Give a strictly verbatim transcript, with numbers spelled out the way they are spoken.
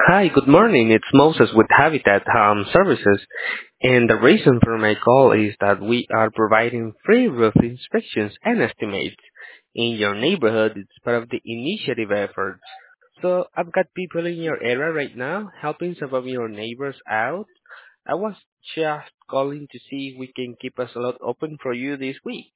Hi, good morning. It's Moses with Habitat Home Services, and the reason for my call is that we are providing free roof inspections and estimates in your neighborhood. It's part of the initiative efforts. So I've got people in your area right now helping some of your neighbors out. I was just calling to see if we can keep a slot open for you this week.